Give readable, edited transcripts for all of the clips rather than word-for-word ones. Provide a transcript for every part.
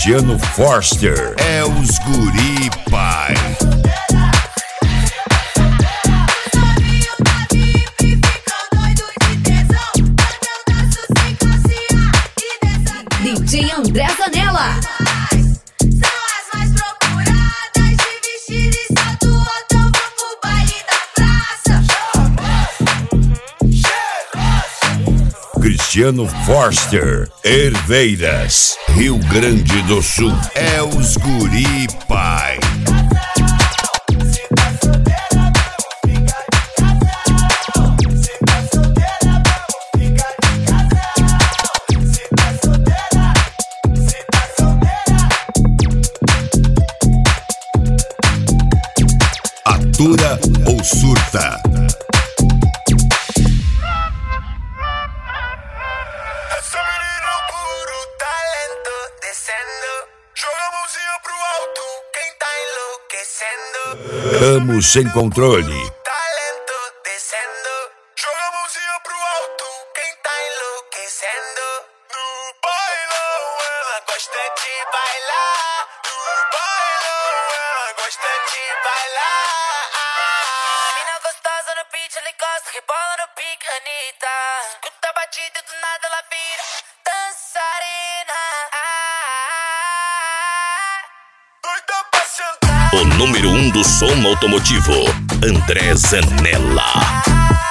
Cristiano Forster é os guri, pai. DJ André Zanella. Cristiano Forster, Herveiras, Rio Grande do Sul, é os guri, pai. Atura ou surta? Ramos sem controle. Talento descendo. Joga a mãozinha pro alto. Quem tá enlouquecendo? No bailão ela gosta de bailar. No bailão ela gosta de bailar. Mina gostosa no beat, ela encosta, rebola no pique, Anitta. Escuta a batida e do nada ela vira dançarina. Doida pra sentar. O número 1 do som automotivo, André Zanella.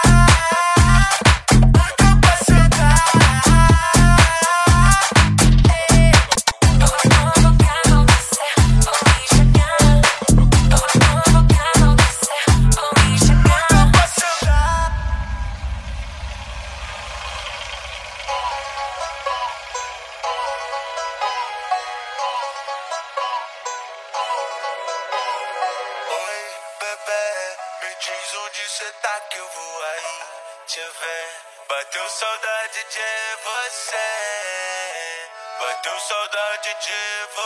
Me diz onde cê tá que eu vou aí te ver. Bateu saudade de você. Bateu saudade de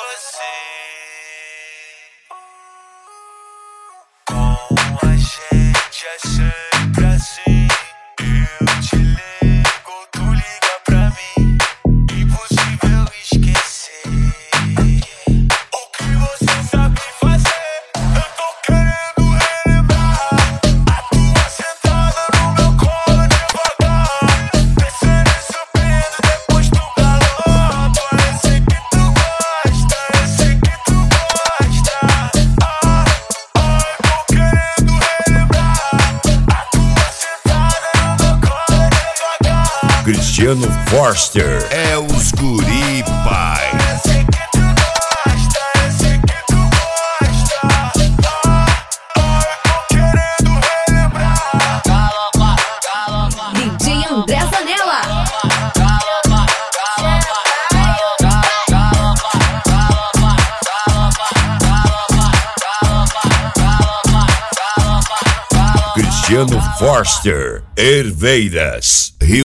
você. Com a gente é sempre assim. Eu te ligo, tu liga pra mim. Impossível esquecer o que você sabe fazer. Eu tô querendo relembrar a tua sentada no meu colo devagar. Descendo e subindo, depois tu galopa. Eu sei que tu gosta, eu sei que tu gosta. Tô querendo relembrar a tua sentada no meu colo devagar. Cristiano Forster é os guri, pai. Eu sei que tu gosta, eu sei que tu gosta. Tô querendo relembrar. DJ André Zanella. Cristiano Forster, Herveiras, Rio